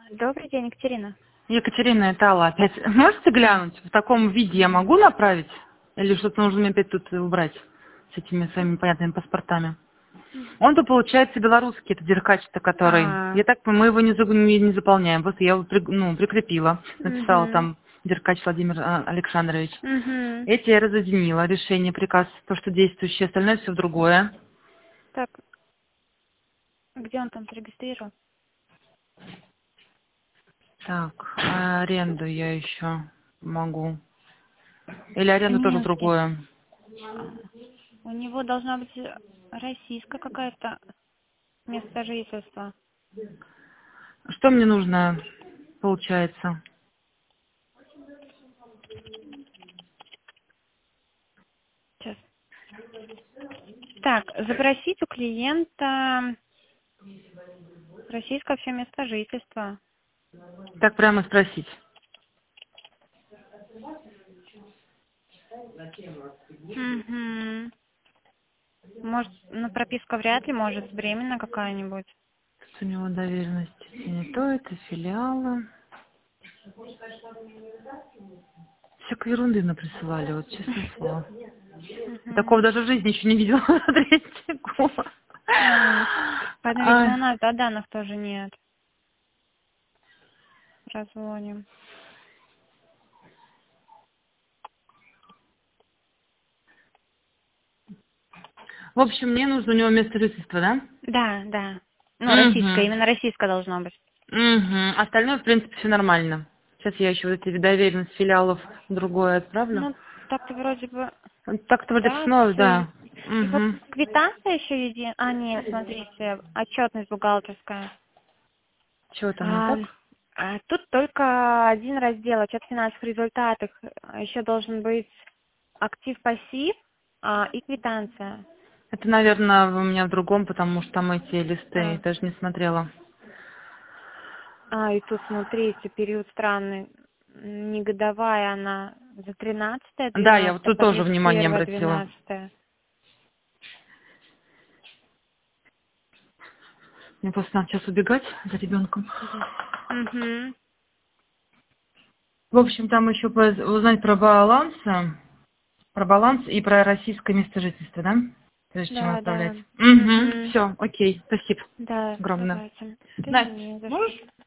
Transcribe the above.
Добрый день, Екатерина. Екатерина, это Алла опять. Можете глянуть, в таком виде я могу направить? Или что-то нужно мне опять тут убрать с этими своими понятными паспортами? Он-то, получается, белорусский, это Деркач-то, который. А, Я так понимаю, мы его не заполняем. Просто я его прикрепила. Написала угу, там Деркач Владимир Александрович. угу. Эти я разъединила. Решение, приказ, то, что действующее, остальное все в другое. Так, где он там зарегистрирован? Так, а аренду я еще могу. Или аренду тоже в Минске. другое. А, У него должна быть российская какая-то место жительства. Что мне нужно, получается? Сейчас. Так, запросить у клиента российское вообще место жительства. Так прямо спросить. Угу. Может, ну прописка вряд ли, может, беременна какая-нибудь. Тут у него доверенность. Не то, это филиалы. Всякой ерунды наприсылали, вот честное слово. Я такого Угу. даже в жизни еще не видела. Третий год. Подождите, Ай. у нас данных тоже нет. Разводим. В общем, мне нужно у него место жительства, да? Да, да. Ну, российское, Угу. именно российское должно быть. Угу. Остальное, в принципе, все нормально. Сейчас я еще вот эти доверенность филиалов другое отправлю. Ну, так-то вроде бы, Так-то вроде да, снова, все. да. И вот Угу. квитанция еще един... А, нет, смотрите, отчетность бухгалтерская. Чего там не А, так? тут только один раздел, отчет финансовых результатов. Еще должен быть актив-пассив и квитанция. Это, наверное, у меня в другом, потому что там эти листы, я А, даже не смотрела. и тут, смотрите, период странный. Не годовая она за 13-е, Да, я вот 12 тут по тоже внимание 31-е, обратила. 12. Мне просто надо сейчас убегать за ребенком. Угу. В общем, там еще узнать про баланс и про российское место жительства, да? Прежде чем Да, отправлять. да. Угу, Угу. все, окей, спасибо Да, огромное. давайте. Да Настя, не за что. можешь